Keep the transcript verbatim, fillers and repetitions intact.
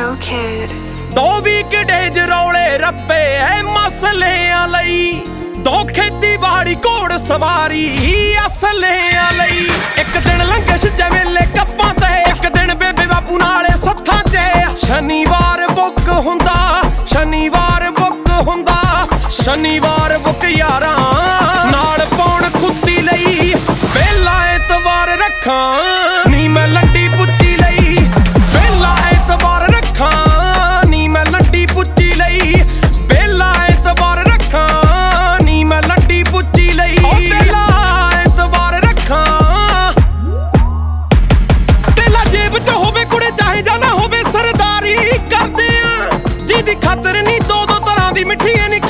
Disco Kid. ਦੋ ਵੀਕਡੇਜ ਰੌਲੇ ਰੱਪੇ ਐ ਮਸਲਿਆਂ ਲਈ, ਦੋ ਖੇਤੀਬਾੜੀ ਘੋੜ ਸਵਾਰੀ ਅਸਲਿਆਂ ਲਈ। ਇੱਕ ਦਿਨ ਲੰਘੇ ਛਿੱਜੇ ਵੇਲੇ ਕੱਪਾਂ ਤੇ, ਇੱਕ ਦਿਨ ਬੇਬੇ ਬਾਪੂ ਨਾਲੇ ਸੱਥਾਂ 'ਚ। ਸ਼ਨੀਵਾਰ ਬੁੱਕ ਹੁੰਦਾ, ਸ਼ਨੀਵਾਰ ਬੁੱਕ ਹੁੰਦਾ, ਸ਼ਨੀਵਾਰ ਬੁੱਕ ਯਾਰਾਂ ਨਾਲ ਪਾਉਣ ਖੁੱਤੀ ਲਈ। ਪਹਿਲਾ ਐਤਵਾਰ ਰੱਖਾਂ ਨੀ ਮੈਂ ਲੰਡੀ ਪੁੱਚੀ ਲਈ, ਪਹਿਲਾ ਐਤਵਾਰ ਰੱਖਾਂ ਨੀ ਮੈਂ ਲੰਡੀ ਪੁੱਚੀ ਲਈ, ਪਹਿਲਾ ਐਤਵਾਰ ਰੱਖਾਂ ਨੀ ਮੈਂ ਲੰਡੀ ਪੁੱਚੀ ਲਈ। ਉਹ ਪਹਿਲਾ ਐਤਵਾਰ ਰੱਖਾਂ ਤੇਲਾ ਜੇਬ 'ਚ ਹੋਵੇ ਕੁੜੇ ਚਾਹੇ ਜਾਂ ਨਾ ਹੋਵੇ, ਸਰਦਾਰੀ ਕਰਦੇ ਆ ਜਿਹਦੀ ਖਾਤਰ ਨੀ ਦੋ ਦੋ ਤਰ੍ਹਾਂ ਦੀ ਮਿੱਠੀ ਨੀ